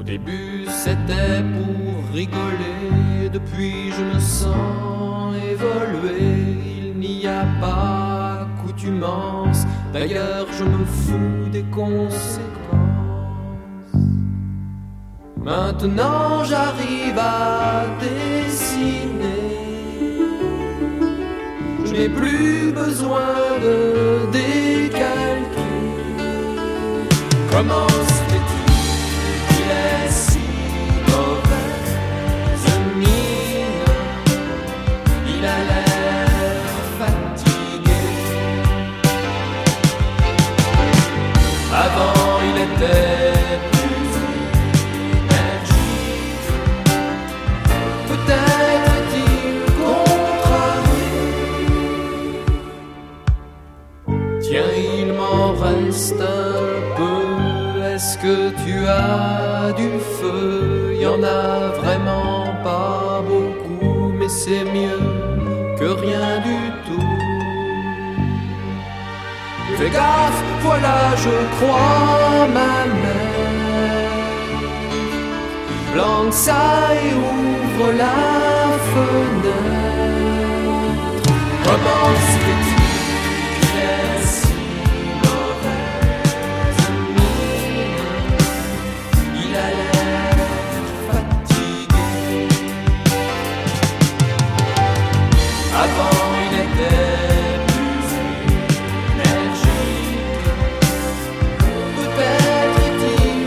début c'était pour rigoler, depuis je me sens évoluer. Il n'y a pas accoutumance, d'ailleurs je me fous des conséquences. Maintenant j'arrive à dessiner, je n'ai plus besoin de décalquer. Comment se fait-il qu'il est si mauvaise mine? Il a l'air fatigué. Avant il était plus énergique, peut-être est-il contrarié. Tiens, il m'en reste un peu. Est-ce que tu as du feu? Y en a vraiment pas beaucoup, mais c'est mieux que rien du tout. Fais gaffe, voilà je crois ma mère. Planque ça et ouvre la fenêtre. Comment se fait-il qu'il est si mauvaise mine? Il a l'air fatigué. Avant il était plus énergique, peut-être est-il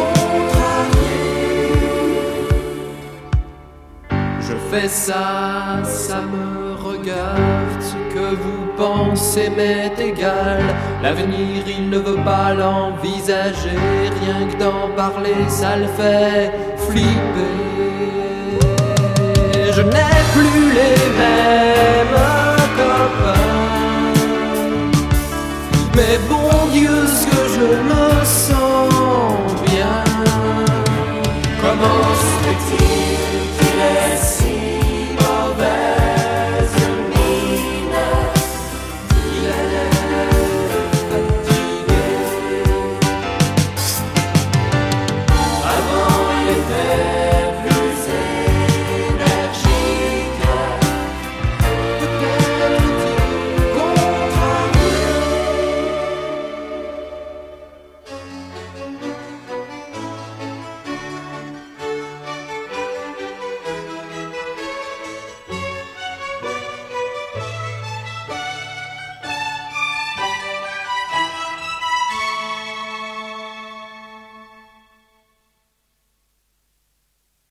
contrarié. Je fais ça, ça me regarde, ce que vous pensez m'est égal. L'avenir il ne veut pas l'envisager, rien que d'en parler ça le fait flipper. Je n'ai plus les mêmes copains, mais bon Dieu ce que je me sens